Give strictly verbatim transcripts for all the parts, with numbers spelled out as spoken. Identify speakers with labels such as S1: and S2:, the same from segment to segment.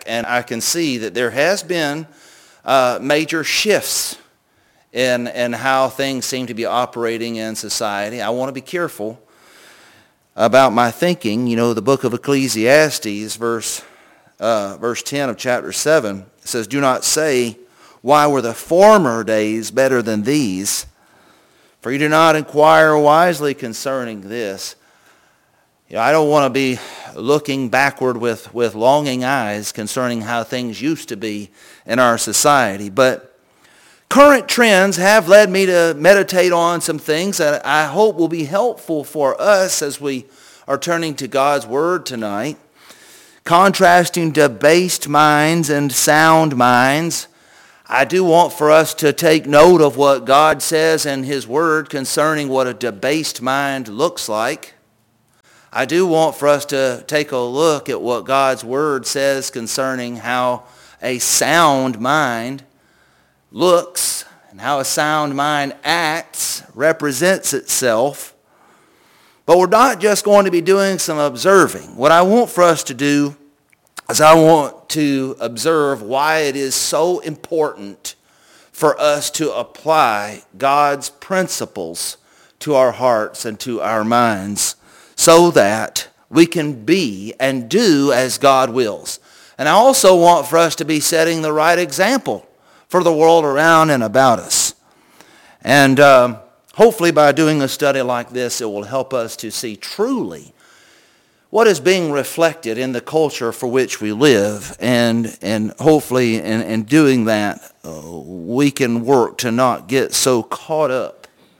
S1: and I can see that there has been uh, major shifts in, in how things seem to be operating in society. I want to be careful about my thinking. You know, the book of Ecclesiastes, verse, uh, verse ten of chapter seven, says, "Do not say, why were the former days better than these? For you do not inquire wisely concerning this." You know, I don't want to be looking backward with, with longing eyes concerning how things used to be in our society. But current trends have led me to meditate on some things that I hope will be helpful for us as we are turning to God's Word tonight. Contrasting debased minds and sound minds, I do want for us to take note of what God says in His Word concerning what a debased mind looks like. I do want for us to take a look at what God's Word says concerning how a sound mind looks and how a sound mind acts, represents itself. But we're not just going to be doing some observing. What I want for us to do is I want to observe why it is so important for us to apply God's principles to our hearts and to our minds, so that we can be and do as God wills. And I also want for us to be setting the right example for the world around and about us. And um, hopefully by doing a study like this, it will help us to see truly what is being reflected in the culture for which we live. And, and hopefully in, in doing that, uh, we can work to not get so caught up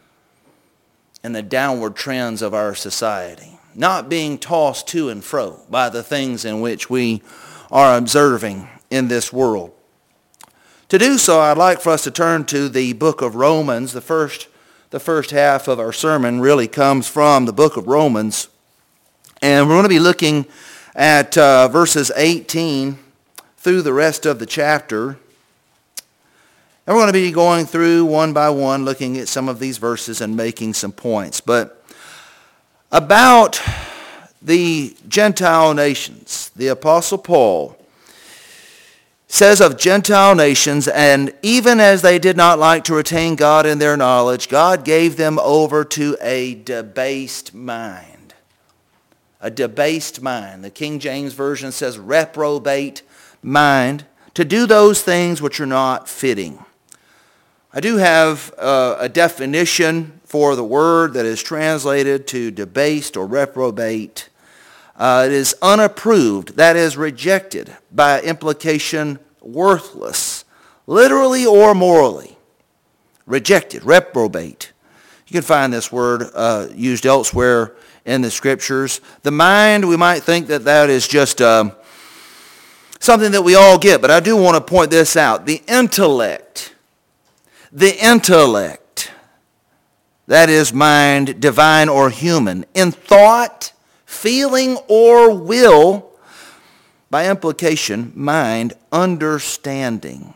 S1: and the downward trends of our society, not being tossed to and fro by the things in which we are observing in this world. To do so, I'd like for us to turn to the book of Romans. The first, the first half of our sermon really comes from the book of Romans. And we're going to be looking at uh, verses eighteen through the rest of the chapter. And we're going to be going through one by one, looking at some of these verses and making some points. But about the Gentile nations, the Apostle Paul says of Gentile nations, "And even as they did not like to retain God in their knowledge, God gave them over to a debased mind." A debased mind. The King James Version says reprobate mind, to do those things which are not fitting. I do have uh, a definition for the word that is translated to debased or reprobate. Uh, it is unapproved, that is rejected, by implication worthless, literally or morally. Rejected, reprobate. You can find this word uh, used elsewhere in the Scriptures. The mind, we might think that that is just um, something that we all get, but I do want to point this out. The intellect. The intellect, that is mind, divine or human, in thought, feeling, or will, by implication, mind, understanding.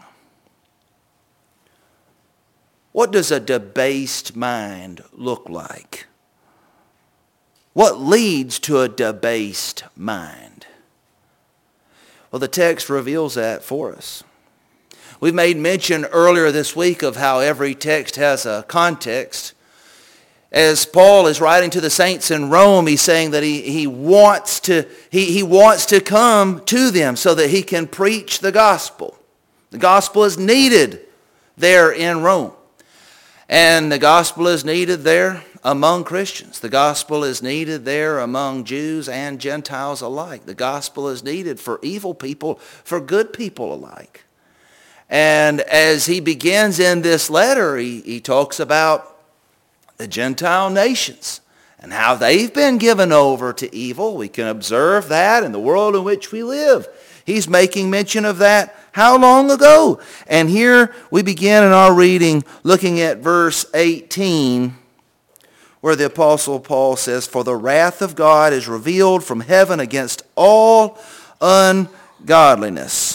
S1: What does a debased mind look like? What leads to a debased mind? Well, the text reveals that for us. We've made mention earlier this week of how every text has a context. As Paul is writing to the saints in Rome, he's saying that he, he, wants to, he, he wants to come to them so that he can preach the gospel. The gospel is needed there in Rome. And the gospel is needed there among Christians. The gospel is needed there among Jews and Gentiles alike. The gospel is needed for evil people, for good people alike. And as he begins in this letter, he, he talks about the Gentile nations and how they've been given over to evil. We can observe that in the world in which we live. He's making mention of that how long ago? And here we begin in our reading looking at verse eighteen, where the Apostle Paul says, "For the wrath of God is revealed from heaven against all ungodliness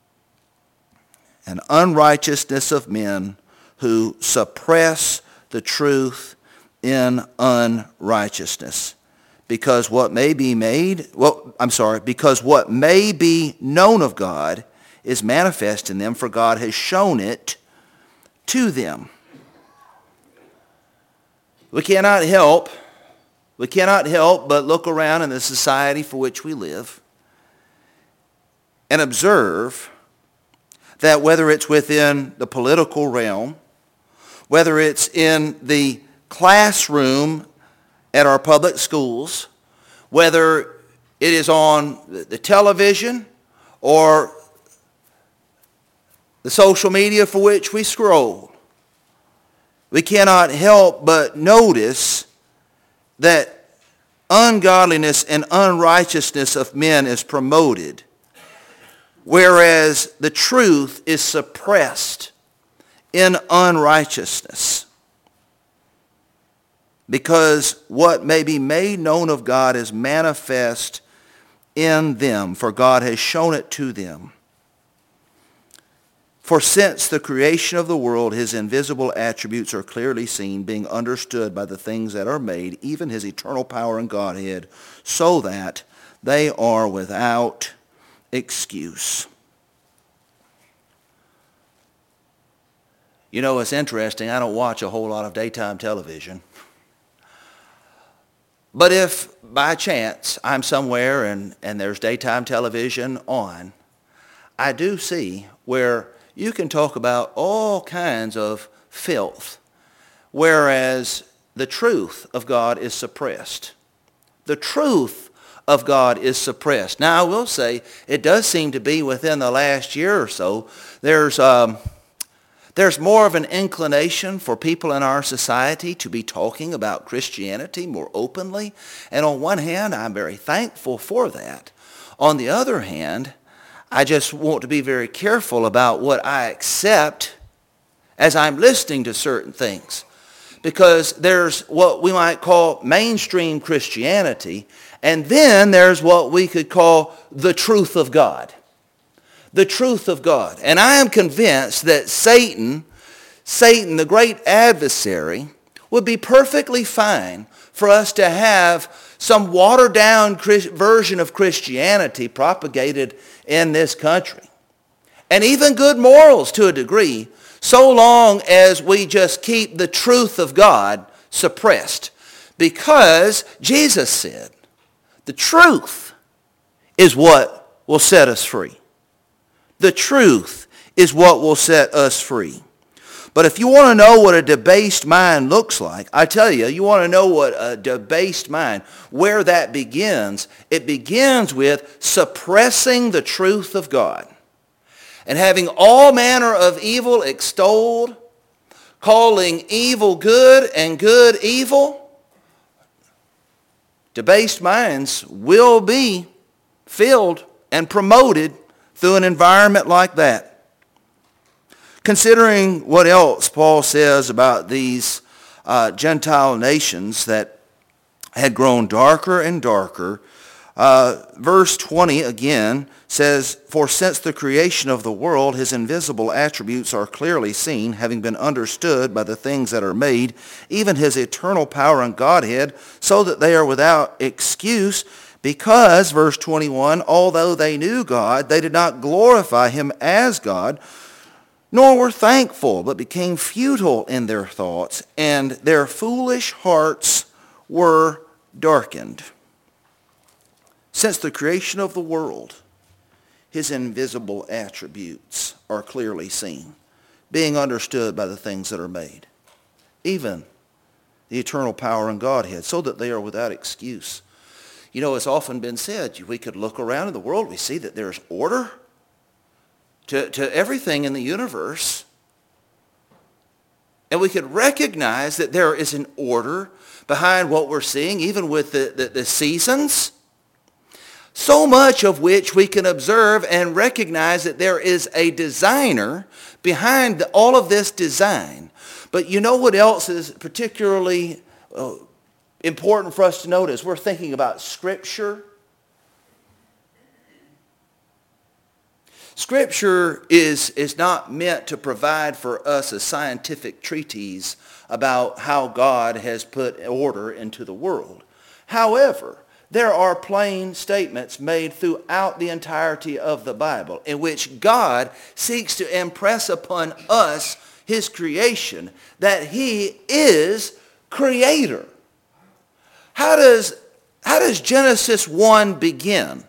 S1: and unrighteousness of men who suppress the truth in unrighteousness, because what may be made, well, I'm sorry, because what may be known of God is manifest in them, for God has shown it to them. We cannot help, we cannot help but look around in the society for which we live and observe that whether it's within the political realm, whether it's in the classroom at our public schools, whether it is on the television or the social media for which we scroll, we cannot help but notice that ungodliness and unrighteousness of men is promoted, whereas the truth is suppressed in unrighteousness. Because what may be made known of God is manifest in them, for God has shown it to them. For since the creation of the world, his invisible attributes are clearly seen, being understood by the things that are made, even his eternal power and Godhead, so that they are without excuse. You know, it's interesting. I don't watch a whole lot of daytime television. But if by chance I'm somewhere and, and there's daytime television on, I do see where you can talk about all kinds of filth, whereas the truth of God is suppressed. The truth of God is suppressed. Now, I will say, it does seem to be within the last year or so, there's, um, there's more of an inclination for people in our society to be talking about Christianity more openly. And on one hand, I'm very thankful for that. On the other hand, I just want to be very careful about what I accept as I'm listening to certain things. Because there's what we might call mainstream Christianity, and then there's what we could call the truth of God. The truth of God. And I am convinced that Satan, Satan, the great adversary, would be perfectly fine for us to have some watered-down version of Christianity propagated in this country. And even good morals to a degree, so long as we just keep the truth of God suppressed. Because Jesus said, the truth is what will set us free. The truth is what will set us free. But if you want to know what a debased mind looks like, I tell you, you want to know what a debased mind, where that begins, it begins with suppressing the truth of God. And having all manner of evil extolled, calling evil good and good evil. Debased minds will be filled and promoted through an environment like that. Considering what else Paul says about these uh, Gentile nations that had grown darker and darker, uh, verse twenty again says, for since the creation of the world, his invisible attributes are clearly seen, having been understood by the things that are made, even his eternal power and Godhead, so that they are without excuse. Because, verse twenty-one, although they knew God, they did not glorify him as God, nor were thankful, but became futile in their thoughts, and their foolish hearts were darkened. Since the creation of the world, his invisible attributes are clearly seen, being understood by the things that are made, even the eternal power and Godhead, so that they are without excuse. You know, it's often been said, we could look around in the world, we see that there's order to, to everything in the universe. And we could recognize that there is an order behind what we're seeing, even with the, the, the seasons. So much of which we can observe and recognize that there is a designer behind the, all of this design. But you know what else is particularly uh, important for us to notice? We're thinking about Scripture. Scripture is, is not meant to provide for us a scientific treatise about how God has put order into the world. However, there are plain statements made throughout the entirety of the Bible in which God seeks to impress upon us, his creation, that he is creator. How does, how does Genesis one begin?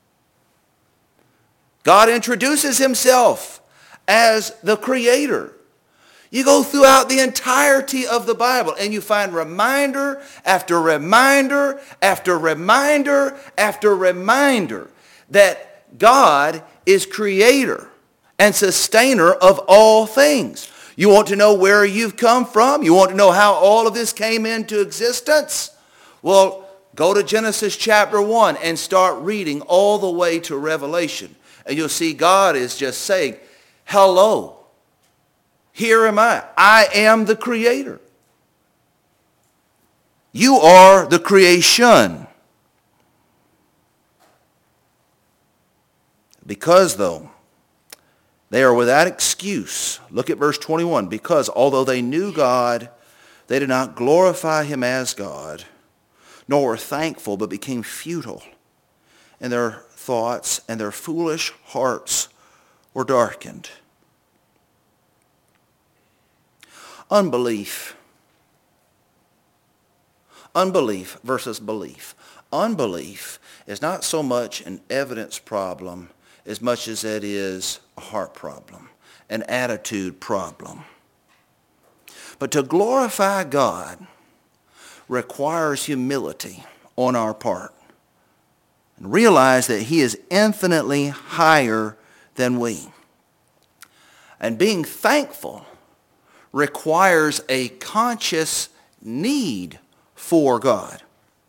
S1: God introduces himself as the creator. You go throughout the entirety of the Bible and you find reminder after reminder after reminder after reminder that God is creator and sustainer of all things. You want to know where you've come from? You want to know how all of this came into existence? Well, go to Genesis chapter one and start reading all the way to Revelation. And you'll see God is just saying, hello. Here am I. I am the creator. You are the creation. Because, though, they are without excuse. Look at verse twenty-one. Because, although they knew God, they did not glorify him as God, nor were thankful, but became futile. And their thoughts and their foolish hearts were darkened. Unbelief. Unbelief versus belief. Unbelief is not so much an evidence problem as much as it is a heart problem, an attitude problem. But to glorify God requires humility on our part. And realize that he is infinitely higher than we. And being thankful requires a conscious need for God.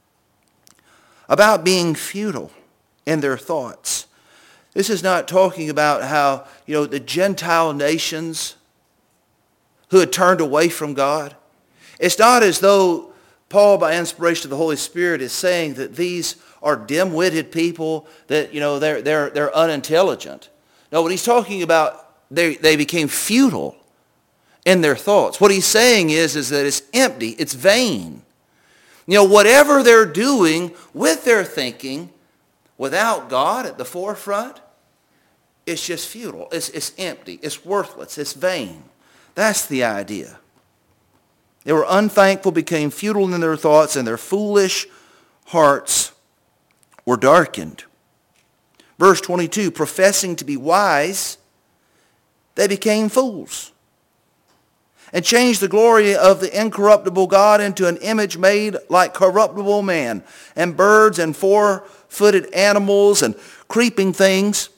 S1: About being futile in their thoughts. This is not talking about how, you know, the Gentile nations who had turned away from God. It's not as though Paul, by inspiration of the Holy Spirit, is saying that these are dim-witted people, that, you know, they're, they're, they're unintelligent. No, what he's talking about, they, they became futile in their thoughts. What he's saying is, is that it's empty, it's vain. You know, whatever they're doing with their thinking, without God at the forefront, it's just futile, it's, it's empty, it's worthless, it's vain. That's the idea. They were unthankful, became futile in their thoughts, and their foolish hearts were darkened. Verse twenty-two, professing to be wise, they became fools, and changed the glory of the incorruptible God into an image made like corruptible man, and birds and four-footed animals and creeping things.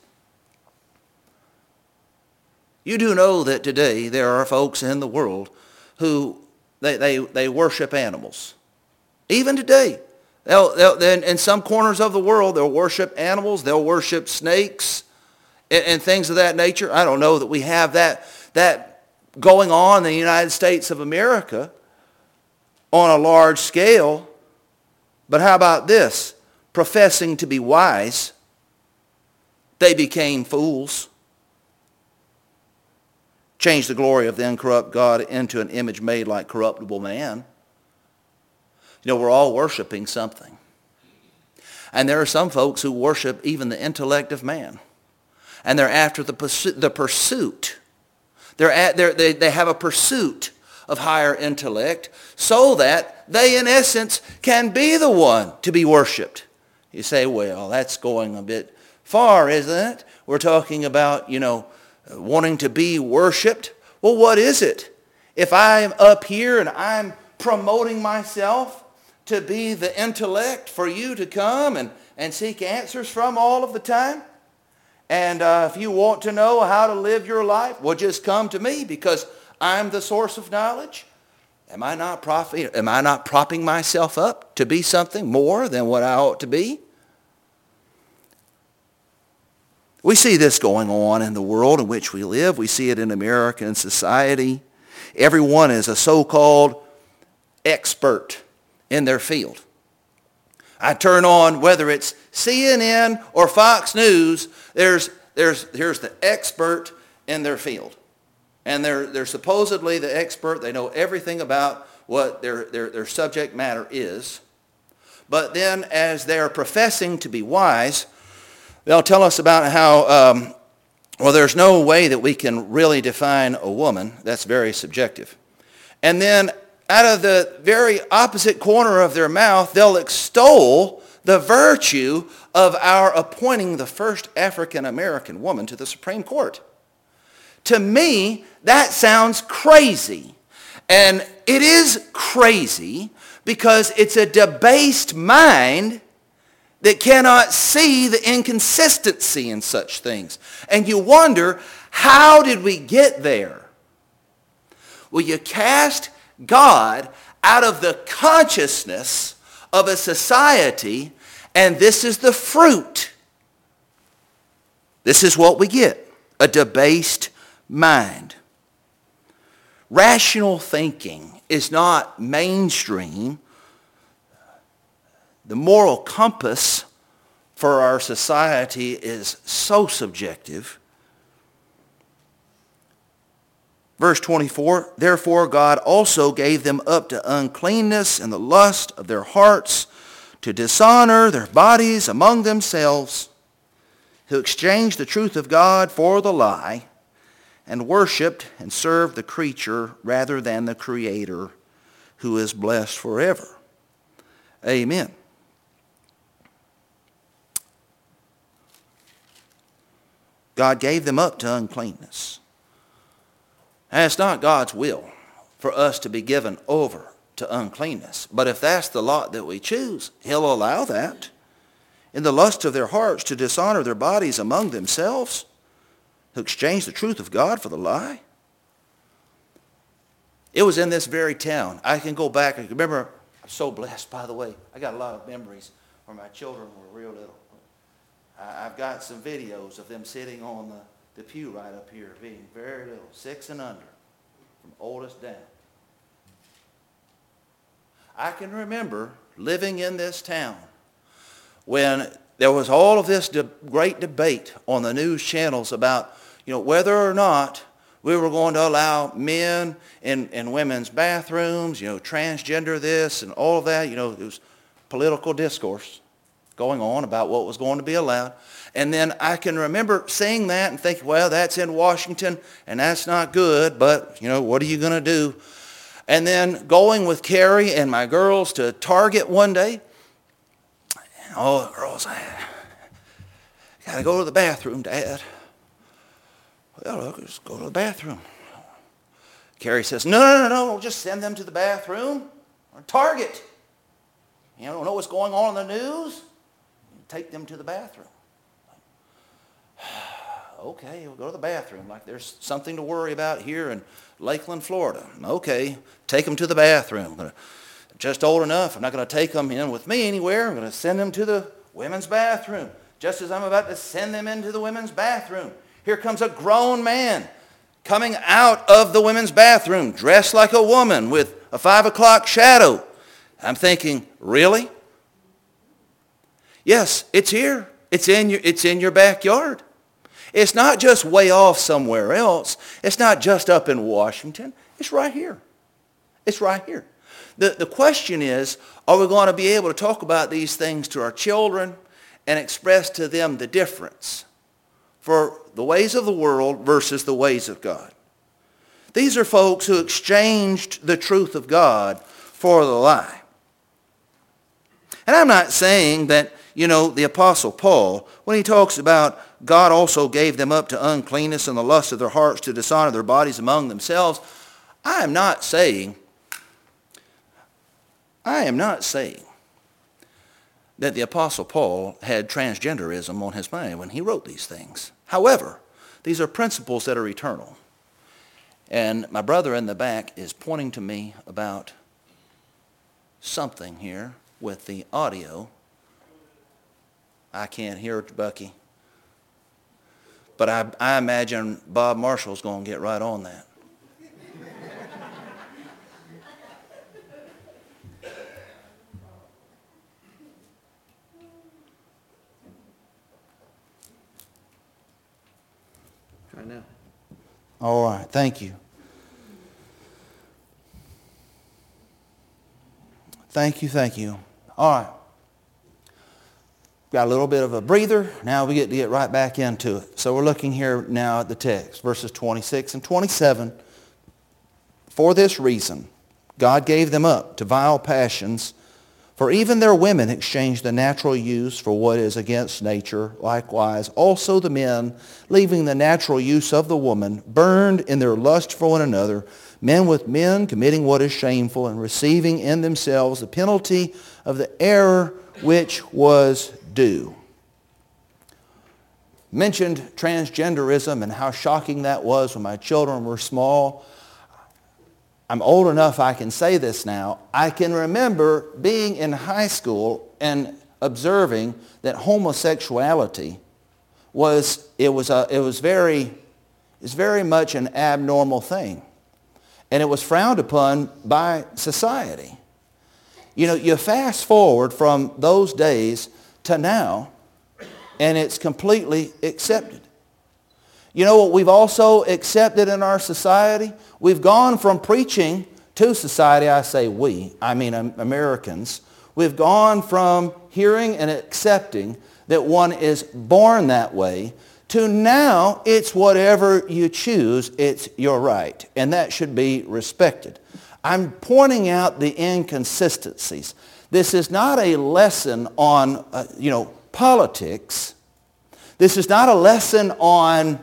S1: You do know that today there are folks in the world who they, they, they worship animals. Even today. They'll, they'll, in some corners of the world, they'll worship animals, they'll worship snakes and, and things of that nature. I don't know that we have that, that going on in the United States of America on a large scale. But how about this? Professing to be wise, they became fools. Changed the glory of the incorrupt God into an image made like corruptible man. You know, we're all worshiping something. And there are some folks who worship even the intellect of man. And they're after the pursuit. The pursuit. They're at, they're, they, they have a pursuit of higher intellect so that they, in essence, can be the one to be worshipped. You say, well, that's going a bit far, isn't it? We're talking about, you know, wanting to be worshipped. Well, what is it? If I'm up here and I'm promoting myself to be the intellect for you to come and, and seek answers from all of the time, and uh, if you want to know how to live your life, well, just come to me because I'm the source of knowledge. Am I not prof- am I not propping myself up to be something more than what I ought to be? We see this going on in the world in which we live. We see it in American society. Everyone is a so-called expert in their field. I turn on, whether it's C N N or Fox News, there's, there's, here's the expert in their field. And they're, they're supposedly the expert. They know everything about what their, their, their subject matter is. But then as they're professing to be wise, they'll tell us about how, um, well, there's no way that we can really define a woman. That's very subjective. And then out of the very opposite corner of their mouth, they'll extol the virtue of our appointing the first African-American woman to the Supreme Court. To me, that sounds crazy. And it is crazy because it's a debased mind that cannot see the inconsistency in such things. And you wonder, how did we get there? Well, you cast God out of the consciousness of a society, and this is the fruit. This is what we get, a debased mind. Rational thinking is not mainstream. The moral compass for our society is so subjective. Verse twenty-four, therefore God also gave them up to uncleanness and the lust of their hearts, to dishonor their bodies among themselves, who exchanged the truth of God for the lie, and worshipped and served the creature rather than the Creator, who is blessed forever. Amen. God gave them up to uncleanness. And it's not God's will for us to be given over to uncleanness. But if that's the lot that we choose, He'll allow that. In the lust of their hearts to dishonor their bodies among themselves, who exchanged the truth of God for the lie. It was in this very town. I can go back. I remember, I'm so blessed, by the way. I got a lot of memories when my children were real little. I've got some videos of them sitting on the, the pew right up here, being very little, six and under, from oldest down. I can remember living in this town when there was all of this de- great debate on the news channels about, you know, whether or not we were going to allow men in, in women's bathrooms, you know, transgender this and all of that. You know, it was political discourse going on about what was going to be allowed. And then I can remember seeing that and thinking, well, that's in Washington and that's not good, but, you know, what are you going to do? And then going with Carrie and my girls to Target one day. And all the girls, I got to go to the bathroom, Dad. Well, look, just go to the bathroom. Carrie says, no, no, no, no, we'll just send them to the bathroom or Target. You don't know what's going on in the news? Take them to the bathroom. Okay, we'll go to the bathroom. Like there's something to worry about here in Lakeland, Florida. Okay, take them to the bathroom. They're just old enough. I'm not going to take them in with me anywhere. I'm going to send them to the women's bathroom. Just as I'm about to send them into the women's bathroom, here comes a grown man coming out of the women's bathroom dressed like a woman with a five o'clock shadow. I'm thinking, really? Yes, it's here. It's in your, it's in your backyard. It's not just way off somewhere else. It's not just up in Washington. It's right here. It's right here. The, the question is, are we going to be able to talk about these things to our children and express to them the difference for the ways of the world versus the ways of God? These are folks who exchanged the truth of God for the lie. And I'm not saying that, you know, the Apostle Paul, when he talks about God also gave them up to uncleanness and the lust of their hearts to dishonor their bodies among themselves, I am not saying, I am not saying that the Apostle Paul had transgenderism on his mind when he wrote these things. However, these are principles that are eternal. And my brother in the back is pointing to me about something here with the audio. I can't hear it, Bucky. But I, I imagine Bob Marshall's going to get right on that. Try now. All right, thank you. Thank you, thank you. All right. got a little bit of a breather. Now we get to get right back into it. So we're looking here now at the text, verses twenty-six and twenty-seven. For this reason, God gave them up to vile passions, for even their women exchanged the natural use for what is against nature. Likewise, also the men, leaving the natural use of the woman, burned in their lust for one another, men with men committing what is shameful, and receiving in themselves the penalty of the error which was due. Mentioned transgenderism and how shocking that was when my children were small. I'm old enough I can say this now. I can remember being in high school and observing that homosexuality was it was a it was very it was very much an abnormal thing, and it was frowned upon by society. You know, you fast forward from those days to now, and it's completely accepted. You know what we've also accepted in our society? We've gone from preaching to society, I say we, I mean Americans. We've gone from hearing and accepting that one is born that way to now it's whatever you choose, it's your right. And that should be respected. I'm pointing out the inconsistencies. This is not a lesson on, uh, you know, politics. This is not a lesson on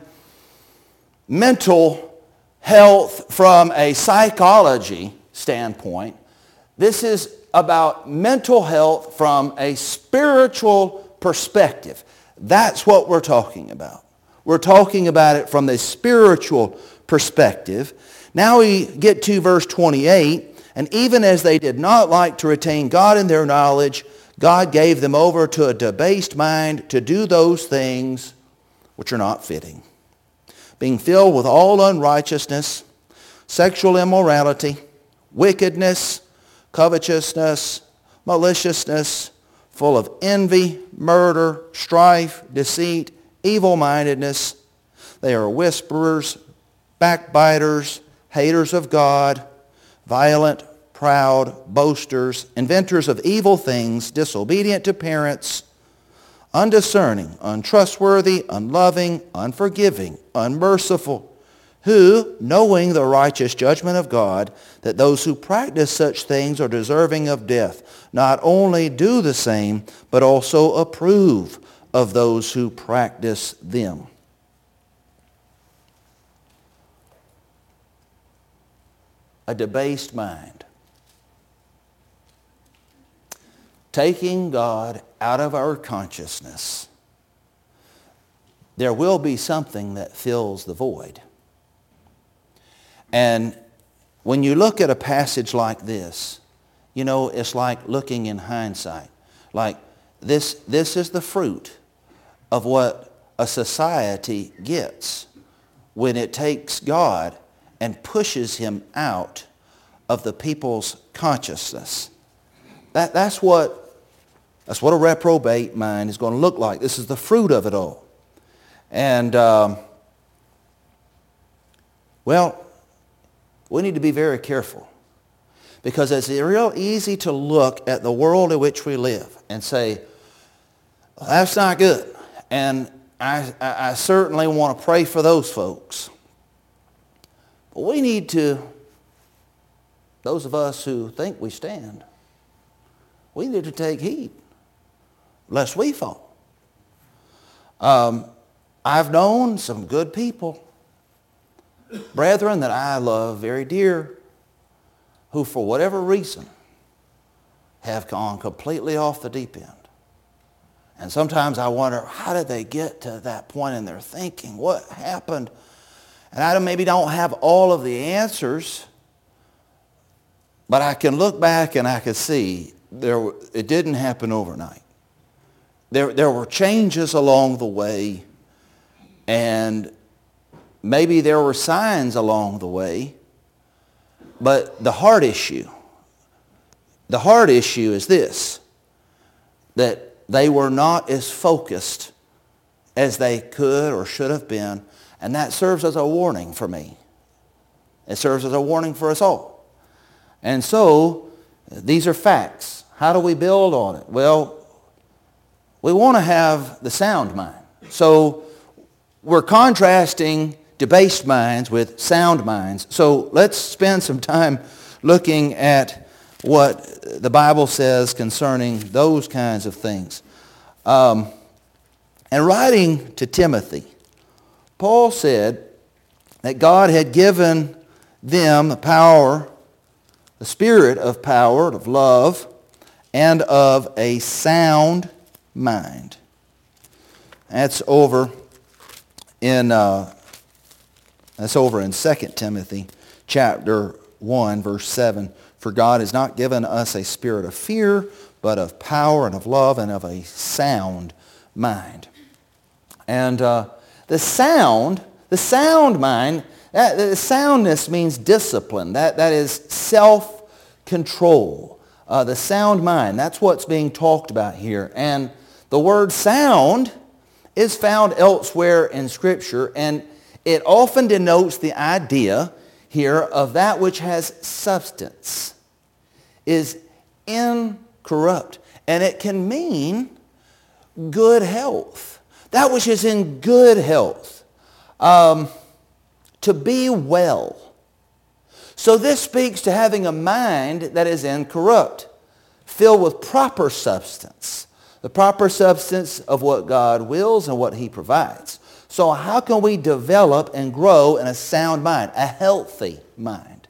S1: mental health from a psychology standpoint. This is about mental health from a spiritual perspective. That's what we're talking about. We're talking about it from the spiritual perspective. Now we get to verse twenty-eight. And even as they did not like to retain God in their knowledge, God gave them over to a debased mind to do those things which are not fitting, being filled with all unrighteousness, sexual immorality, wickedness, covetousness, maliciousness, full of envy, murder, strife, deceit, evil-mindedness. They are whisperers, backbiters, haters of God, violent, proud, boasters, inventors of evil things, disobedient to parents, undiscerning, untrustworthy, unloving, unforgiving, unmerciful, who, knowing the righteous judgment of God, that those who practice such things are deserving of death, not only do the same, but also approve of those who practice them. A debased mind. Taking God out of our consciousness, there will be something that fills the void. And when you look at a passage like this, you know, it's like looking in hindsight. Like this, this is the fruit of what a society gets when it takes God and pushes him out of the people's consciousness. That, that's what, that's what a reprobate mind is going to look like. This is the fruit of it all. And, um, well, we need to be very careful, because it's real easy to look at the world in which we live and say, well, that's not good. And I, I, I certainly want to pray for those folks. But we need to, those of us who think we stand, we need to take heed lest we fall. Um, I've known some good people, brethren that I love very dear, who for whatever reason have gone completely off the deep end. And sometimes I wonder, how did they get to that point in their thinking? What happened? And I maybe don't have all of the answers, but I can look back and I can see there, it didn't happen overnight. There, there were changes along the way, and maybe there were signs along the way, but the heart issue, the heart issue is this, that they were not as focused as they could or should have been, and that serves as a warning for me. It serves as a warning for us all. And so, these are facts. How do we build on it? Well, we want to have the sound mind. So we're contrasting debased minds with sound minds. So let's spend some time looking at what the Bible says concerning those kinds of things. Um, and writing to Timothy, Paul said that God had given them the power, the spirit of power, of love, and of a sound mind. That's over in uh, that's over in Second Timothy chapter one, verse seven. For God has not given us a spirit of fear, but of power and of love and of a sound mind. And uh, the sound, the sound mind, that, the soundness means discipline. That, that is self-control. Uh, the sound mind, that's what's being talked about here. And the word sound is found elsewhere in Scripture, and it often denotes the idea here of that which has substance, is incorrupt. And it can mean good health. That which is in good health. Um, to be well. So this speaks to having a mind that is incorrupt, filled with proper substance. The proper substance of what God wills and what He provides. So how can we develop and grow in a sound mind, a healthy mind?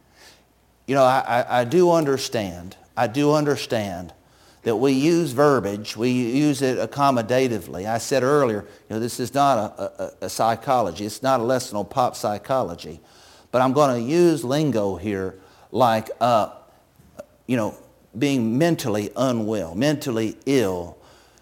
S1: You know, I, I, I do understand, I do understand that we use verbiage, we use it accommodatively. I said earlier, you know, this is not a, a, a psychology, it's not a lesson on pop psychology, but I'm going to use lingo here like, uh, you know, being mentally unwell, mentally ill,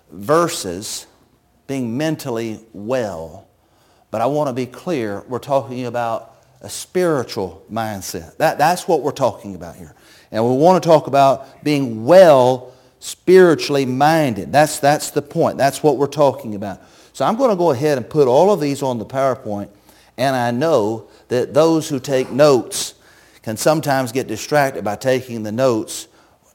S1: versus being mentally well. But I want to be clear, we're talking about a spiritual mindset. That, that's what we're talking about here. And we want to talk about being well spiritually minded. That's, that's the point. That's what we're talking about. So I'm going to go ahead and put all of these on the PowerPoint. And I know that those who take notes can sometimes get distracted by taking the notes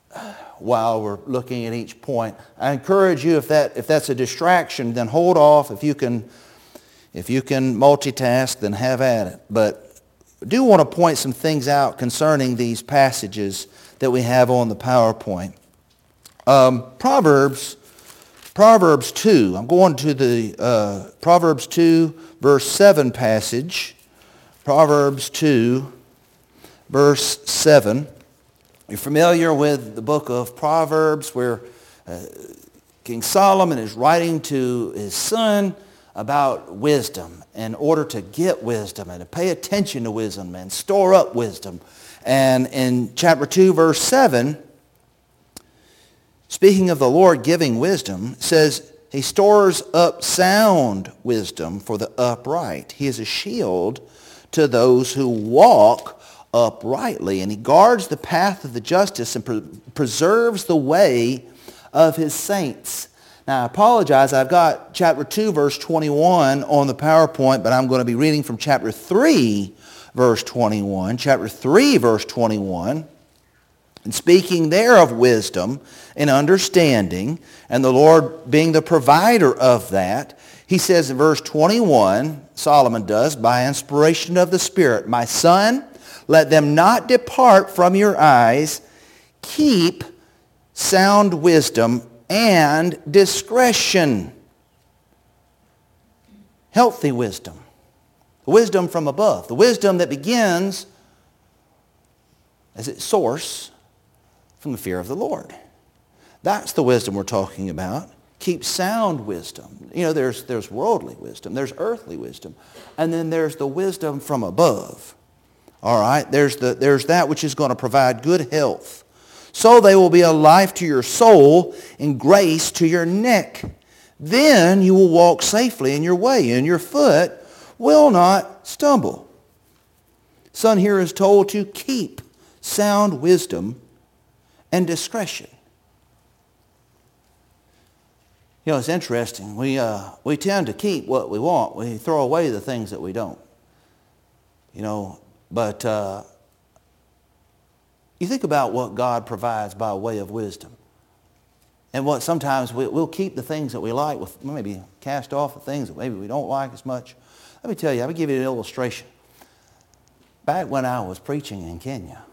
S1: while we're looking at each point. I encourage you, if that if that's a distraction, then hold off. If you can if you can multitask, then have at it. But I do want to point some things out concerning these passages that we have on the PowerPoint. Um, Proverbs, Proverbs two. I'm going to the uh, Proverbs two, verse seven passage. Proverbs two, verse seven. You're familiar with the book of Proverbs where uh, King Solomon is writing to his son about wisdom in order to get wisdom and to pay attention to wisdom and store up wisdom. And in chapter two, verse seven, speaking of the Lord giving wisdom, it says, He stores up sound wisdom for the upright. He is a shield to those who walk uprightly, and He guards the path of the justice and pre- preserves the way of His saints. Now I apologize, I've got chapter two verse twenty-one on the PowerPoint, but I'm going to be reading from chapter three verse twenty-one. Chapter three verse twenty-one, and speaking there of wisdom and understanding, and the Lord being the provider of that, He says in verse twenty-one, Solomon does, by inspiration of the Spirit, My son, let them not depart from your eyes. Keep sound wisdom and discretion. Healthy wisdom. Wisdom from above. The wisdom that begins as its source from the fear of the Lord. That's the wisdom we're talking about. Keep sound wisdom. You know, there's, there's worldly wisdom. There's earthly wisdom. And then there's the wisdom from above. All right, there's, the, there's that which is going to provide good health. So they will be a life to your soul and grace to your neck. Then you will walk safely in your way, and your foot will not stumble. Son here is told to keep sound wisdom and discretion. You know, it's interesting. We, uh, we tend to keep what we want. We throw away the things that we don't. You know, But uh, you think about what God provides by way of wisdom. And what sometimes we, we'll keep the things that we like, with maybe cast off the things that maybe we don't like as much. Let me tell you, I'll give you an illustration. Back when I was preaching in Kenya,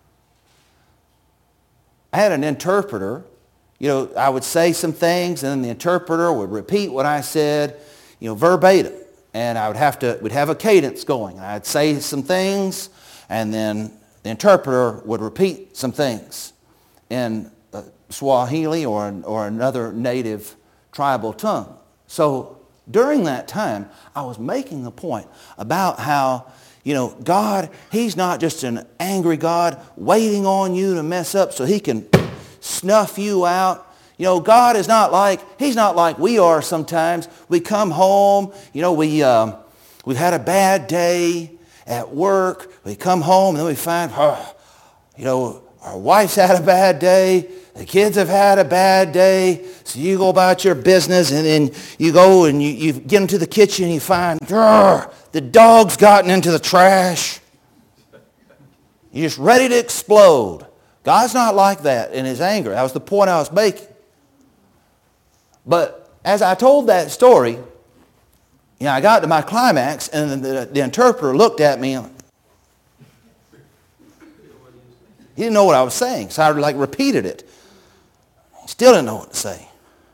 S1: I had an interpreter. You know, I would say some things, and then the interpreter would repeat what I said, you know, verbatim. And I would have to, we'd have a cadence going. I'd say some things, and then the interpreter would repeat some things in uh, Swahili or, or another native tribal tongue. So during that time, I was making a point about how, you know, God, He's not just an angry God waiting on you to mess up so He can snuff you out. You know, God is not like, He's not like we are sometimes. We come home, you know, we, um, we've had a bad day at work. We come home and then we find, oh, you know, our wife's had a bad day. The kids have had a bad day. So you go about your business, and then you go and you, you get into the kitchen and you find, the dog's gotten into the trash. You're just ready to explode. God's not like that in His anger. That was the point I was making. But as I told that story, you know, I got to my climax, and the, the interpreter looked at me. He didn't know what I was saying, so I like repeated it. He still didn't know what to say.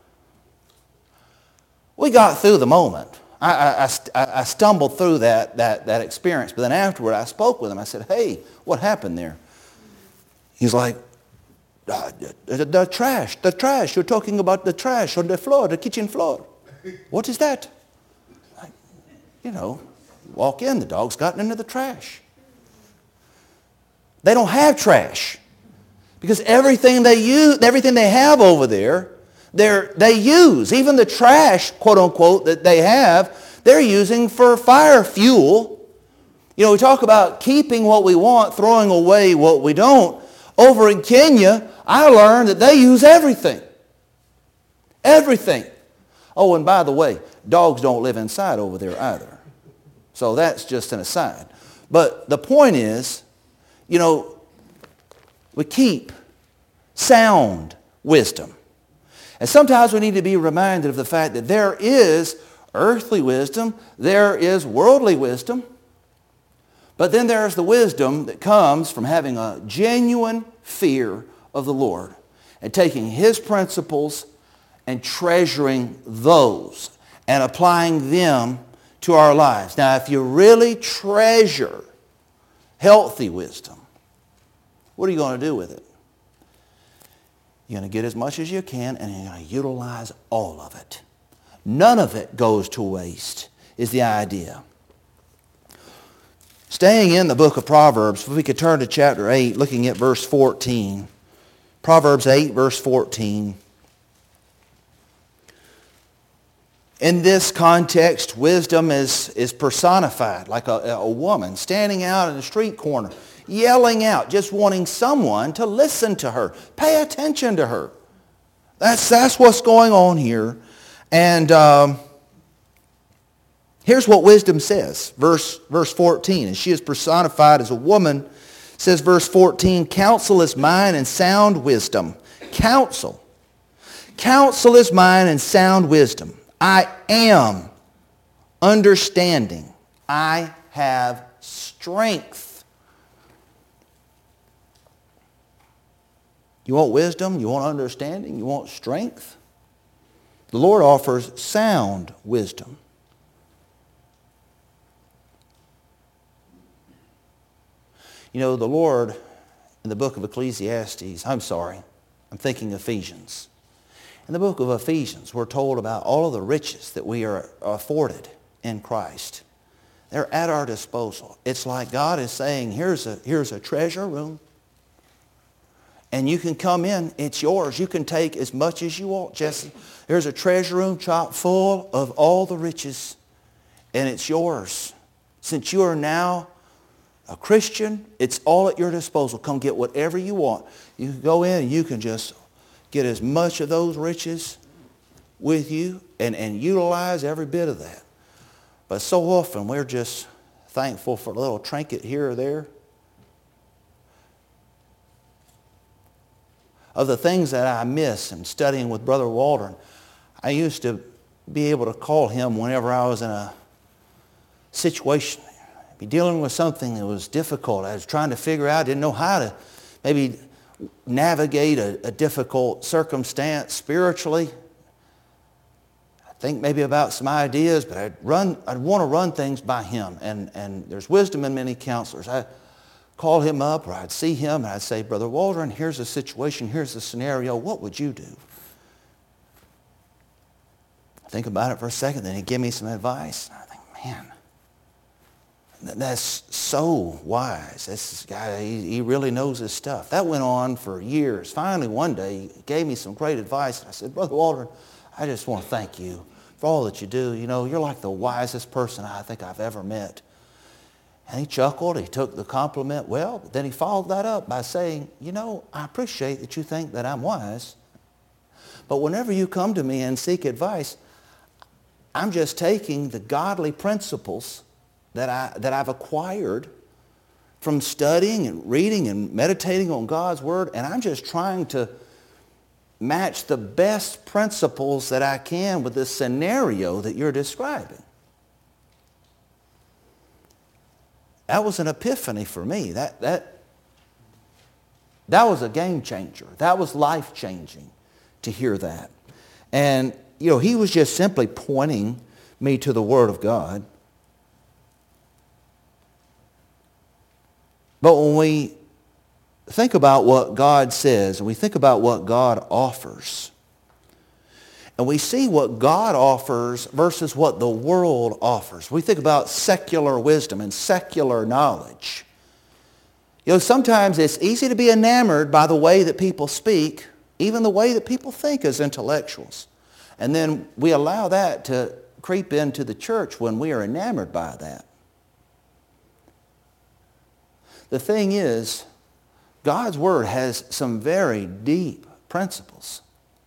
S1: We got through the moment. I, I, I, I stumbled through that, that, that experience, but then afterward I spoke with him. I said, hey, what happened there? He's like, uh, the, the trash, the trash. You're talking about the trash on the floor, the kitchen floor. What is that? I, you know, walk in, the dog's gotten into the trash. They don't have trash because everything they use, everything they have over there, they're, they use. Even the trash, quote unquote, that they have, they're using for fire fuel. You know, we talk about keeping what we want, throwing away what we don't. Over in Kenya, I learned that they use everything. Everything. Oh, and by the way, dogs don't live inside over there either. So that's just an aside. But the point is, you know, we keep sound wisdom. And sometimes we need to be reminded of the fact that there is earthly wisdom, there is worldly wisdom, but then there's the wisdom that comes from having a genuine fear of the Lord and taking His principles and treasuring those and applying them to our lives. Now, if you really treasure healthy wisdom, what are you going to do with it? You're going to get as much as you can, and you're going to utilize all of it. None of it goes to waste, is the idea. Staying in the book of Proverbs, if we could turn to chapter eight, looking at verse fourteen. Proverbs eight, verse fourteen. In this context, wisdom is, is personified like a, a woman standing out in the street corner, yelling out, just wanting someone to listen to her, pay attention to her. That's, that's what's going on here. And um, here's what wisdom says, verse, verse fourteen. And she is personified as a woman. Says verse fourteen, counsel is mine and sound wisdom. Counsel. Counsel is mine and sound wisdom. I am understanding. I have strength. You want wisdom? You want understanding? You want strength? The Lord offers sound wisdom. You know, the Lord in the book of Ecclesiastes, I'm sorry, I'm thinking Ephesians. In the book of Ephesians, we're told about all of the riches that we are afforded in Christ. They're at our disposal. It's like God is saying, here's a, here's a treasure room. And you can come in. It's yours. You can take as much as you want, Jesse. There's a treasure room chock full of all the riches. And it's yours. Since you are now a Christian, it's all at your disposal. Come get whatever you want. You can go in and you can just get as much of those riches with you and, and utilize every bit of that. But so often we're just thankful for a little trinket here or there. of the things that I miss in studying with Brother Waldron. I used to be able to call him whenever I was in a situation, be dealing with something that was difficult. I was trying to figure out, didn't know how to maybe navigate a, a difficult circumstance spiritually. I think maybe about some ideas, but I'd run, I'd want to run things by him. And, and there's wisdom in many counselors. I call him up, or I'd see him, and I'd say, Brother Waldron, here's the situation, here's the scenario. What would you do? I think about it for a second, then he'd give me some advice. And I think, man, that's so wise. This guy, he, he really knows his stuff. That went on for years. Finally, one day, he gave me some great advice. And I said, Brother Waldron, I just want to thank you for all that you do. You know, you're like the wisest person I think I've ever met. And he chuckled. He took the compliment well. But then he followed that up by saying, you know, I appreciate that you think that I'm wise. But whenever you come to me and seek advice, I'm just taking the godly principles that, I, that I've acquired from studying and reading and meditating on God's Word, and I'm just trying to match the best principles that I can with the scenario that you're describing. That was an epiphany for me. That, that, that was a game changer. That was life-changing to hear that. And, you know, he was just simply pointing me to the Word of God. But when we think about what God says, and we think about what God offers, and we see what God offers versus what the world offers, we think about secular wisdom and secular knowledge. You know, sometimes it's easy to be enamored by the way that people speak, even the way that people think as intellectuals. And then we allow that to creep into the church when we are enamored by that. The thing is, God's Word has some very deep principles.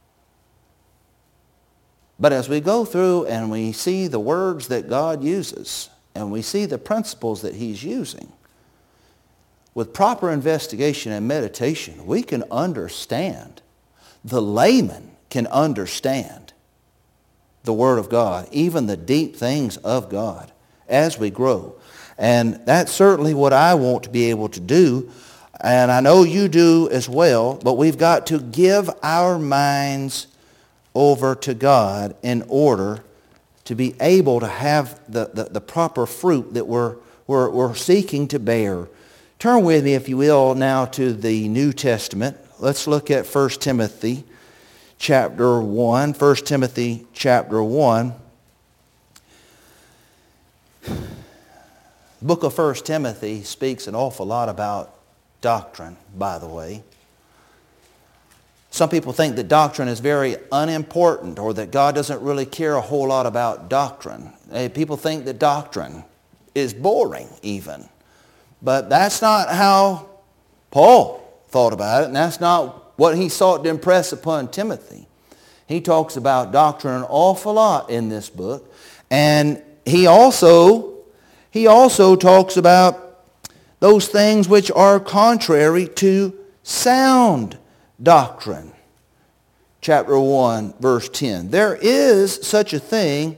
S1: But as we go through and we see the words that God uses, and we see the principles that He's using, with proper investigation and meditation, we can understand, the layman can understand the Word of God, even the deep things of God, as we grow. And that's certainly what I want to be able to do. And I know you do as well. But we've got to give our minds over to God in order to be able to have the, the, the proper fruit that we're, we're, we're seeking to bear. Turn with me, if you will, now to the New Testament. Let's look at First Timothy chapter one. First Timothy chapter one. The book of First Timothy speaks an awful lot about doctrine, by the way. Some people think that doctrine is very unimportant, or that God doesn't really care a whole lot about doctrine. People think that doctrine is boring even. But that's not how Paul thought about it, and that's not what he sought to impress upon Timothy. He talks about doctrine an awful lot in this book, and he also He also talks about those things which are contrary to sound doctrine. Chapter one, verse ten. There is such a thing,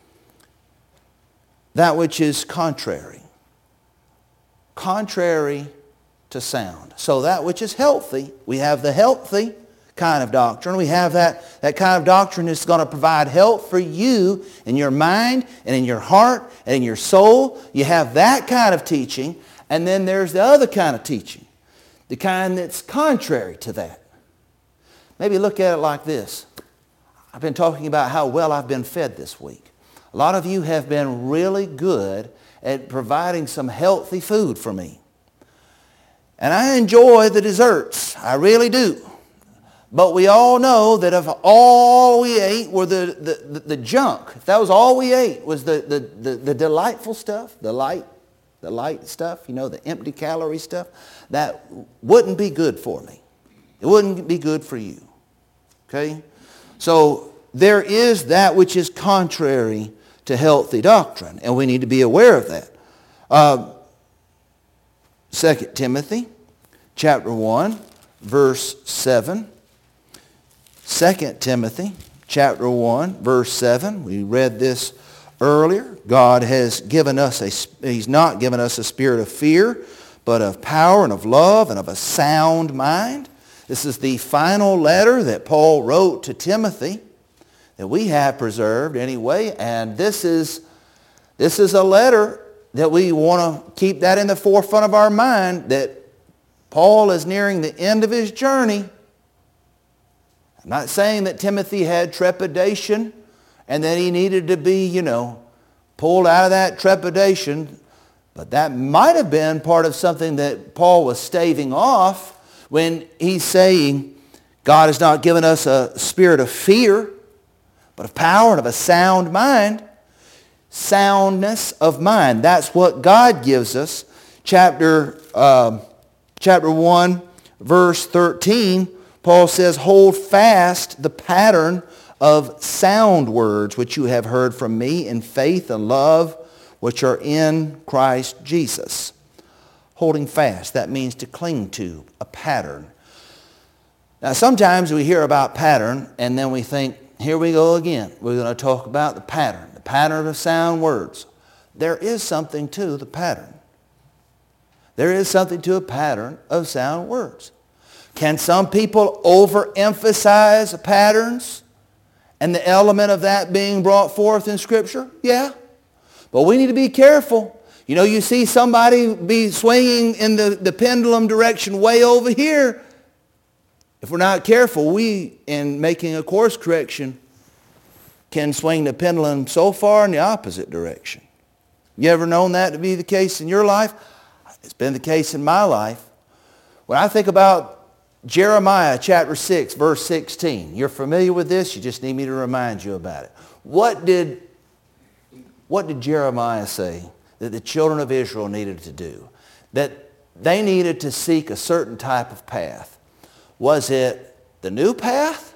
S1: that which is contrary. Contrary to sound. So that which is healthy, we have the healthy kind of doctrine. We have that, that kind of doctrine that's going to provide help for you in your mind and in your heart and in your soul. You have that kind of teaching. And then there's the other kind of teaching, the kind that's contrary to that. Maybe look at it like this. I've been talking about how well I've been fed this week. A lot of you have been really good at providing some healthy food for me. And I enjoy the desserts. I really do. But we all know that if all we ate were the, the, the, the junk, if that was all we ate was the, the, the, the delightful stuff, the light, the light stuff, you know, the empty calorie stuff, that wouldn't be good for me. It wouldn't be good for you. Okay? So there is that which is contrary to healthy doctrine, and we need to be aware of that. Uh, Second Timothy chapter one, verse seven. Second Timothy chapter one, verse seven. We read this earlier. God has given us a, he's not given us a spirit of fear, but of power and of love and of a sound mind. This is the final letter that Paul wrote to Timothy that we have preserved anyway. And this is, this is a letter that we want to keep that in the forefront of our mind, that Paul is nearing the end of his journey. I'm not saying that Timothy had trepidation and that he needed to be, you know, pulled out of that trepidation. But that might have been part of something that Paul was staving off when he's saying God has not given us a spirit of fear, but of power and of a sound mind. Soundness of mind. That's what God gives us. Chapter, um, chapter one, verse thirteen, Paul says, hold fast the pattern of sound words which you have heard from me in faith and love which are in Christ Jesus. Holding fast, that means to cling to, a pattern. Now sometimes we hear about pattern and then we think, here we go again. We're going to talk about the pattern, the pattern of sound words. There is something to the pattern. There is something to a pattern of sound words. Can some people overemphasize patterns and the element of that being brought forth in Scripture? Yeah. But we need to be careful. You know, you see somebody be swinging in the, the pendulum direction way over here. If we're not careful, we, in making a course correction, can swing the pendulum so far in the opposite direction. You ever known that to be the case in your life? It's been the case in my life. When I think about Jeremiah chapter six, verse sixteen, you're familiar with this, you just need me to remind you about it. What did, what did Jeremiah say that the children of Israel needed to do? That they needed to seek a certain type of path. Was it the new path?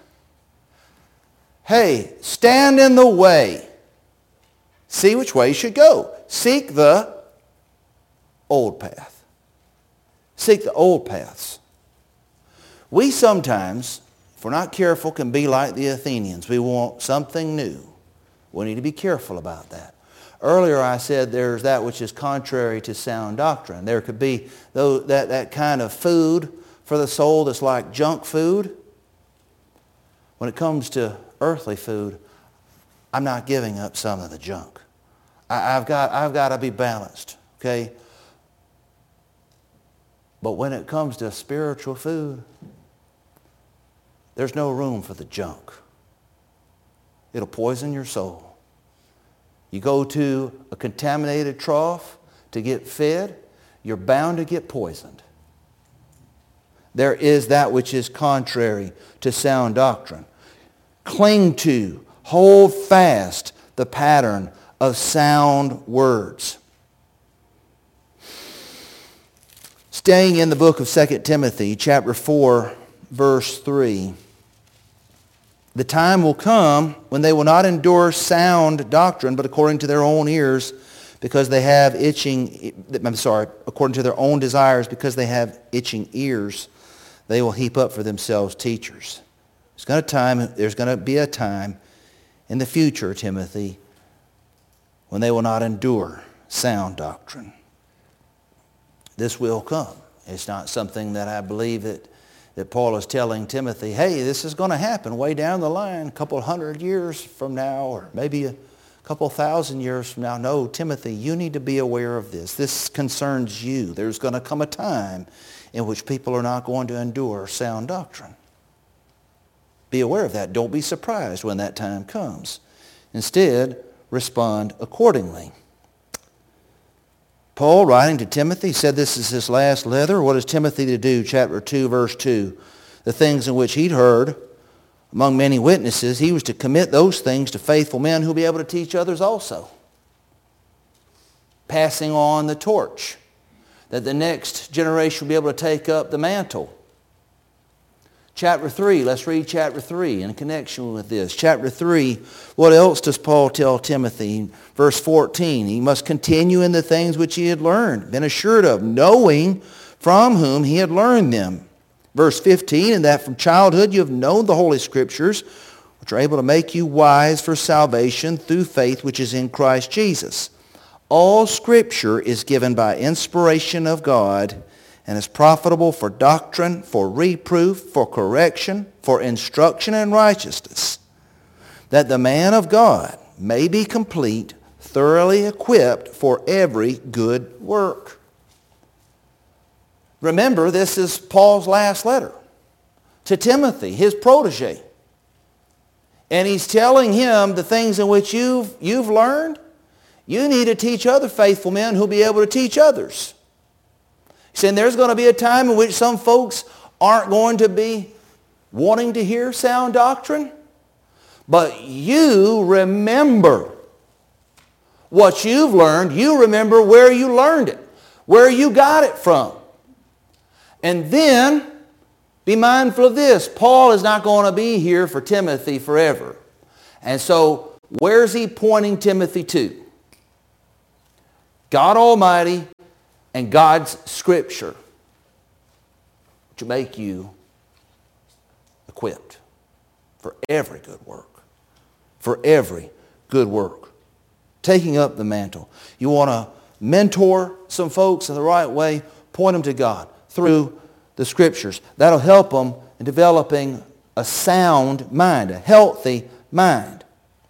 S1: Hey, stand in the way. See which way you should go. Seek the old path. Seek the old paths. We sometimes, if we're not careful, can be like the Athenians. We want something new. We need to be careful about that. Earlier I said there's that which is contrary to sound doctrine. There could be that, that kind of food for the soul that's like junk food. When it comes to earthly food, I'm not giving up some of the junk. I, I've got, I've got to be balanced, okay? But when it comes to spiritual food, there's no room for the junk. It'll poison your soul. You go to a contaminated trough to get fed, you're bound to get poisoned. There is that which is contrary to sound doctrine. Cling to, hold fast the pattern of sound words. Staying in the book of Second Timothy, chapter four, verse three. The time will come when they will not endure sound doctrine, but according to their own ears, because they have itching, I'm sorry, according to their own desires, because they have itching ears, they will heap up for themselves teachers. There's going to time, there's going to be a time in the future, Timothy, when they will not endure sound doctrine. This will come. It's not something that I believe that, that Paul is telling Timothy, hey, this is going to happen way down the line, a couple hundred years from now, or maybe a couple thousand years from now. No, Timothy, you need to be aware of this. This concerns you. There's going to come a time in which people are not going to endure sound doctrine. Be aware of that. Don't be surprised when that time comes. Instead, respond accordingly. Paul, writing to Timothy, said this is his last letter. What is Timothy to do? Chapter two, verse two. The things in which he'd heard among many witnesses, he was to commit those things to faithful men who will be able to teach others also. Passing on the torch, that the next generation will be able to take up the mantle. Chapter three, let's read chapter three in connection with this. Chapter three, what else does Paul tell Timothy? Verse fourteen, he must continue in the things which he had learned, been assured of, knowing from whom he had learned them, Verse fifteen, and that from childhood you have known the Holy Scriptures, which are able to make you wise for salvation through faith which is in Christ Jesus. All Scripture is given by inspiration of God and is profitable for doctrine, for reproof, for correction, for instruction in righteousness, that the man of God may be complete, thoroughly equipped for every good work. Remember, this is Paul's last letter to Timothy, his protege. And he's telling him the things in which you've, you've learned, you need to teach other faithful men who'll be able to teach others. He's saying there's going to be a time in which some folks aren't going to be wanting to hear sound doctrine. But you remember what you've learned. You remember where you learned it, where you got it from. And then be mindful of this. Paul is not going to be here for Timothy forever. And so where's he pointing Timothy to? God Almighty and God's Scripture to make you equipped for every good work. For every good work. Taking up the mantle. You want to mentor some folks in the right way, point them to God through the Scriptures. That'll help them in developing a sound mind, a healthy mind.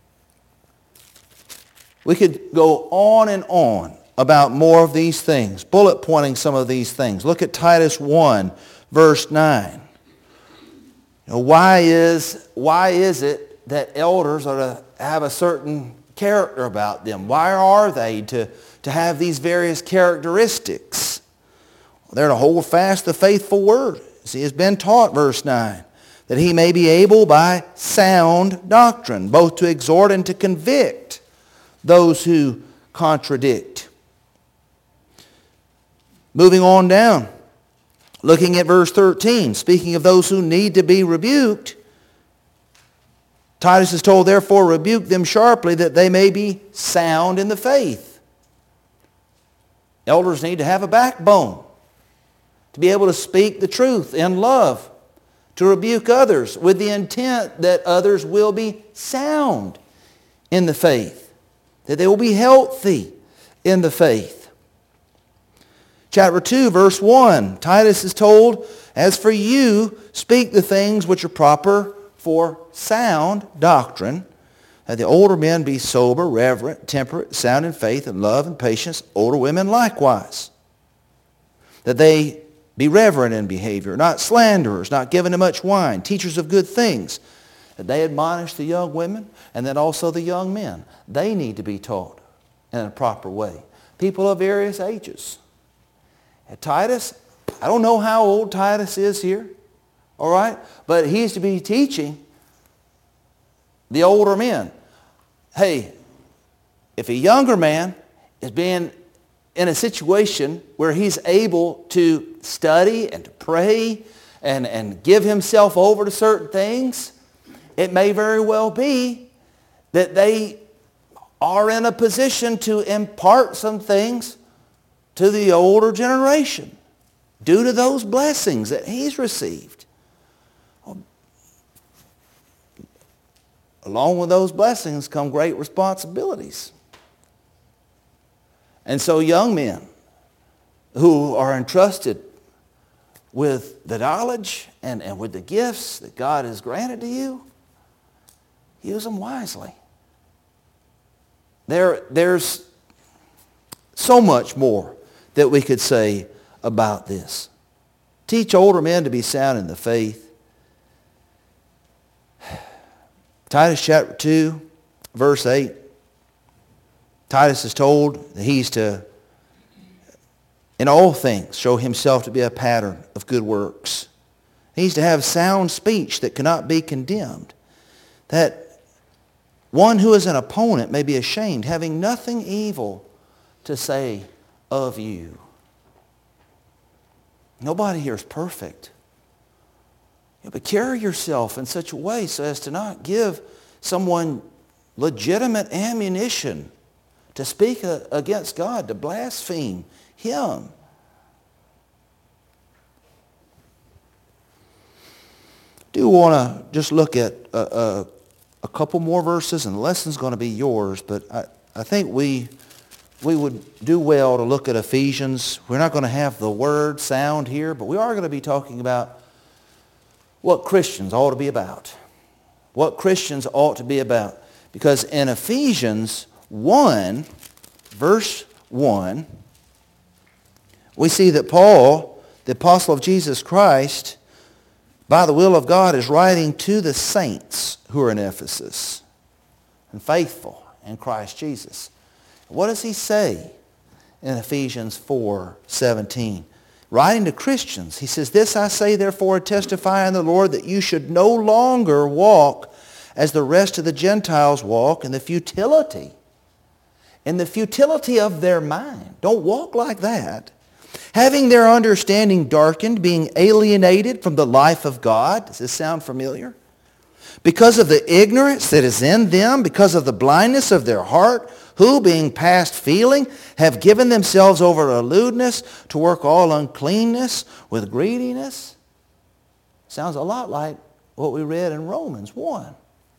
S1: We could go on and on about more of these things, bullet pointing some of these things. Look at Titus one, verse nine. You know, why is, why is it that elders are to have a certain character about them? Why are they to, to have these various characteristics? Well, they're to hold fast the faithful word, as he has been taught, verse nine, that he may be able by sound doctrine, both to exhort and to convict those who contradict. Moving on down, looking at verse thirteen, speaking of those who need to be rebuked, Titus is told, therefore, rebuke them sharply that they may be sound in the faith. Elders need to have a backbone to be able to speak the truth in love, to rebuke others with the intent that others will be sound in the faith, that they will be healthy in the faith. Chapter two, verse one, Titus is told, as for you, speak the things which are proper for sound doctrine, that the older men be sober, reverent, temperate, sound in faith and love and patience, older women likewise. That they be reverent in behavior, not slanderers, not given to much wine, teachers of good things. That they admonish the young women and then also the young men. They need to be taught in a proper way. People of various ages. And Titus, I don't know how old Titus is here, all right? But he's to be teaching the older men. Hey, if a younger man is being in a situation where he's able to study and to pray and, and give himself over to certain things, it may very well be that they are in a position to impart some things to the older generation due to those blessings that he's received. Along with those blessings come great responsibilities. And so young men who are entrusted with the knowledge and, and with the gifts that God has granted to you, use them wisely. There, there's so much more that we could say about this. Teach older men to be sound in the faith. Titus chapter two, verse eight. Titus is told that he's to, in all things, show himself to be a pattern of good works. He's to have sound speech that cannot be condemned. That one who is an opponent may be ashamed, having nothing evil to say of you. Nobody here is perfect. Yeah, but carry yourself in such a way so as to not give someone legitimate ammunition to speak against God, to blaspheme Him. do want to just look at a, a, a couple more verses, and the lesson's going to be yours, but I, I think we we would do well to look at Ephesians. We're not going to have the word sound here, but we are going to be talking about what Christians ought to be about. What Christians ought to be about. Because in Ephesians one, verse one, we see that Paul, the apostle of Jesus Christ, by the will of God, is writing to the saints who are in Ephesus and faithful in Christ Jesus. What does he say in Ephesians four seventeen? Writing to Christians, he says, "This I say therefore, testify in the Lord, that you should no longer walk as the rest of the Gentiles walk, in the futility, in the futility of their mind." Don't walk like that. "Having their understanding darkened, being alienated from the life of God." Does this sound familiar? "Because of the ignorance that is in them, because of the blindness of their heart, who, being past feeling, have given themselves over to lewdness, to work all uncleanness with greediness." Sounds a lot like what we read in Romans one.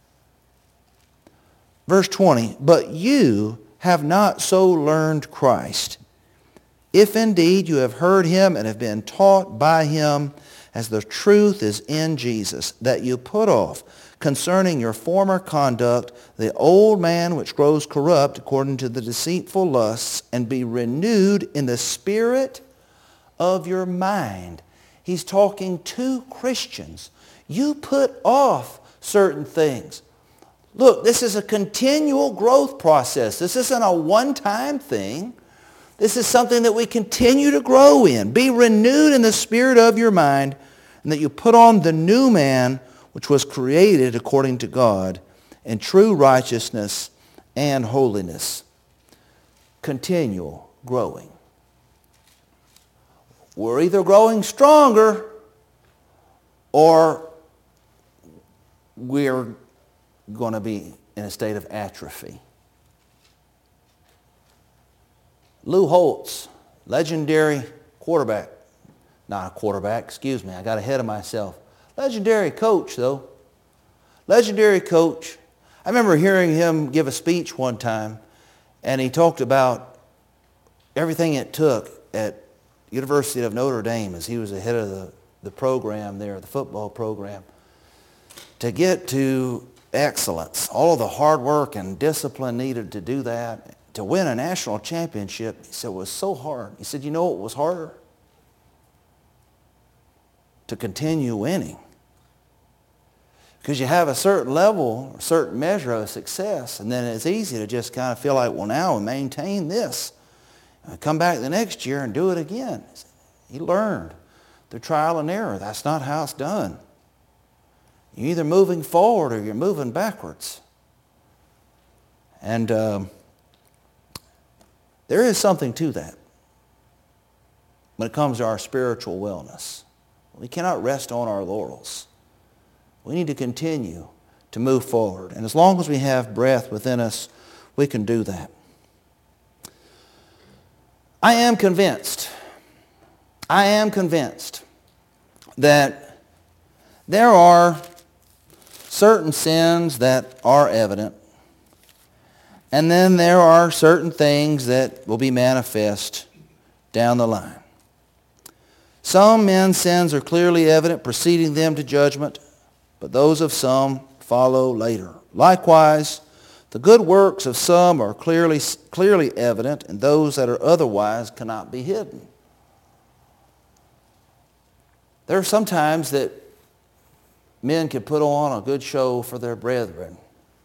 S1: Verse twenty, "But you have not so learned Christ, if indeed you have heard him and have been taught by him, as the truth is in Jesus, that you put off concerning your former conduct the old man which grows corrupt according to the deceitful lusts, and be renewed in the spirit of your mind." He's talking to Christians. You put off certain things. Look, this is a continual growth process. This isn't a one-time thing. This is something that we continue to grow in. "Be renewed in the spirit of your mind, and that you put on the new man, which was created according to God in true righteousness and holiness." Continual growing. We're either growing stronger or we're going to be in a state of atrophy. Lou Holtz, legendary quarterback. Not a quarterback, excuse me, I got ahead of myself. Legendary coach, though. Legendary coach. I remember hearing him give a speech one time, and he talked about everything it took at University of Notre Dame, as he was the head of the, the program there, the football program, to get to excellence. All of the hard work and discipline needed to do that. To win a national championship, he said, it was so hard. He said, you know what was harder? To continue winning. Because you have a certain level, a certain measure of success, and then it's easy to just kind of feel like, well, now we maintain this. And come back the next year and do it again. He learned through trial and error. That's not how it's done. You're either moving forward or you're moving backwards. And um, there is something to that when it comes to our spiritual wellness. We cannot rest on our laurels. We need to continue to move forward. And as long as we have breath within us, we can do that. I am convinced, I am convinced that there are certain sins that are evident, and then there are certain things that will be manifest down the line. Some men's sins are clearly evident, preceding them to judgment, but those of some follow later. Likewise, the good works of some are clearly, clearly evident, and those that are otherwise cannot be hidden. There are some times that men can put on a good show for their brethren.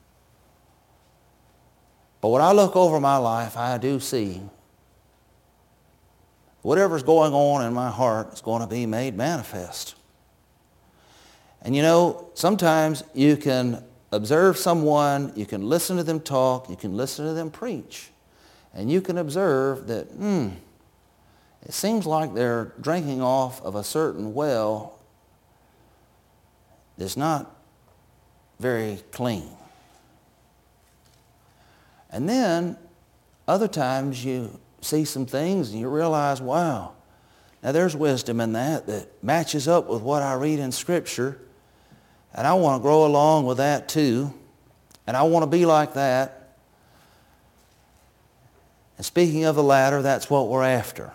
S1: But when I look over my life, I do see whatever's going on in my heart is going to be made manifest. And you know, sometimes you can observe someone, you can listen to them talk, you can listen to them preach, and you can observe that, hmm, it seems like they're drinking off of a certain well that's not very clean. And then other times you see some things and you realize, wow, now there's wisdom in that that matches up with what I read in Scripture. And I want to grow along with that too. And I want to be like that. And speaking of the latter, that's what we're after.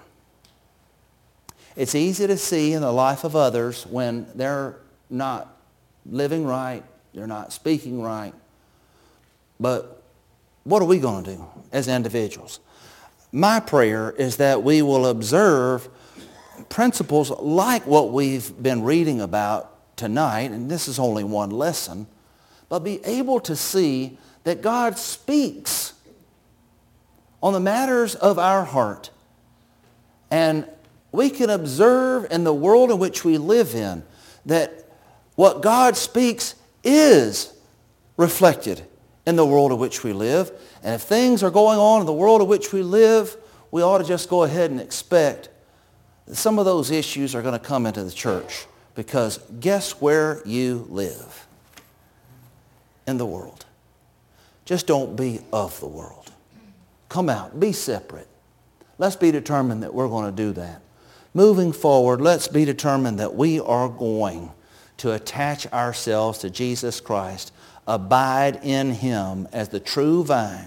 S1: It's easy to see in the life of others when they're not living right, they're not speaking right. But what are we going to do as individuals? My prayer is that we will observe principles like what we've been reading about tonight, and this is only one lesson, but be able to see that God speaks on the matters of our heart. And we can observe in the world in which we live in that what God speaks is reflected in the world in which we live. And if things are going on in the world in which we live, we ought to just go ahead and expect that some of those issues are going to come into the church. Because guess where you live? In the world. Just don't be of the world. Come out. Be separate. Let's be determined that we're going to do that. Moving forward, let's be determined that we are going to attach ourselves to Jesus Christ, abide in Him as the true vine.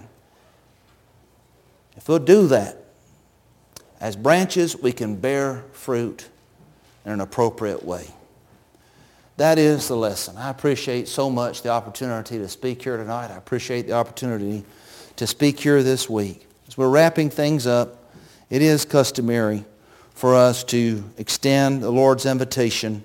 S1: If we'll do that, as branches, we can bear fruit in an appropriate way. That is the lesson. I appreciate so much the opportunity to speak here tonight. I appreciate the opportunity to speak here this week. As we're wrapping things up, it is customary for us to extend the Lord's invitation.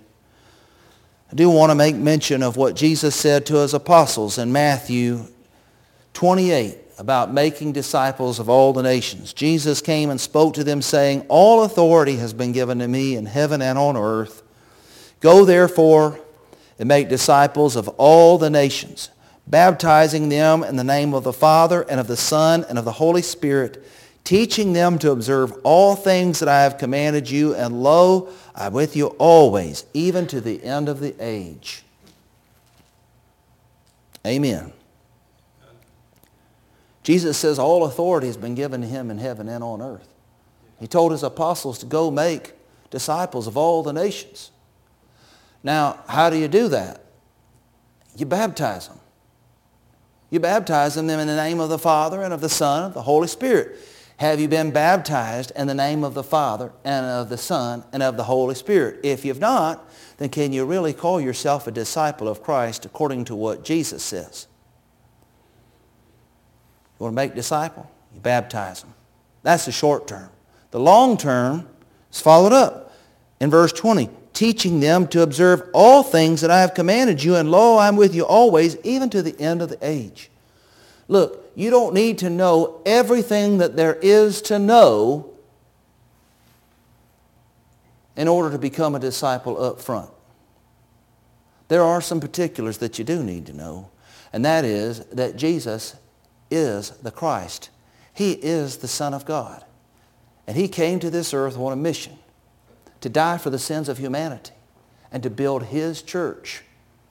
S1: I do want to make mention of what Jesus said to His apostles in Matthew twenty-eight about making disciples of all the nations. Jesus came and spoke to them saying, "All authority has been given to me in heaven and on earth. Go therefore and make disciples of all the nations, baptizing them in the name of the Father and of the Son and of the Holy Spirit, teaching them to observe all things that I have commanded you, and lo, I am with you always, even to the end of the age." Amen. Jesus says all authority has been given to Him in heaven and on earth. He told His apostles to go make disciples of all the nations. Now, how do you do that? You baptize them. You baptize them in the name of the Father and of the Son and of the Holy Spirit. Have you been baptized in the name of the Father and of the Son and of the Holy Spirit? If you've not, then can you really call yourself a disciple of Christ according to what Jesus says? You want to make disciples? You baptize them. That's the short term. The long term is followed up in verse twenty. Teaching them to observe all things that I have commanded you, and lo, I am with you always, even to the end of the age. Look, you don't need to know everything that there is to know in order to become a disciple up front. There are some particulars that you do need to know, and that is that Jesus is the Christ. He is the Son of God. And He came to this earth on a mission to die for the sins of humanity and to build His church.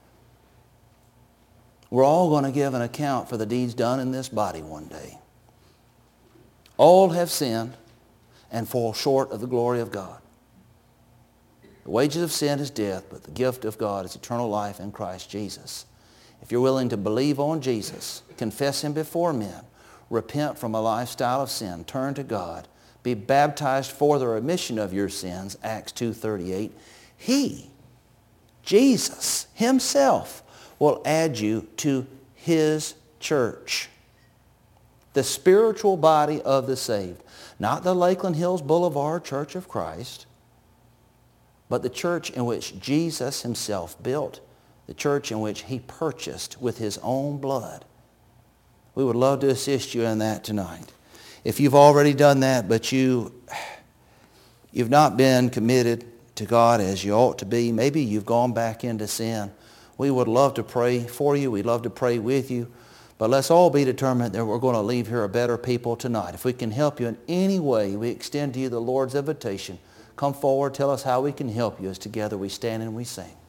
S1: We're all going to give an account for the deeds done in this body one day. All have sinned and fall short of the glory of God. The wages of sin is death, but the gift of God is eternal life in Christ Jesus. If you're willing to believe on Jesus, confess Him before men, repent from a lifestyle of sin, turn to God, be baptized for the remission of your sins, Acts two thirty-eight, He, Jesus Himself, will add you to His church. The spiritual body of the saved. Not the Lakeland Hills Boulevard Church of Christ, but the church in which Jesus Himself built, the church in which He purchased with His own blood. We would love to assist you in that tonight. If you've already done that, but you, you've not been committed to God as you ought to be, maybe you've gone back into sin, we would love to pray for you. We'd love to pray with you. But let's all be determined that we're going to leave here a better people tonight. If we can help you in any way, we extend to you the Lord's invitation. Come forward, tell us how we can help you as together we stand and we sing.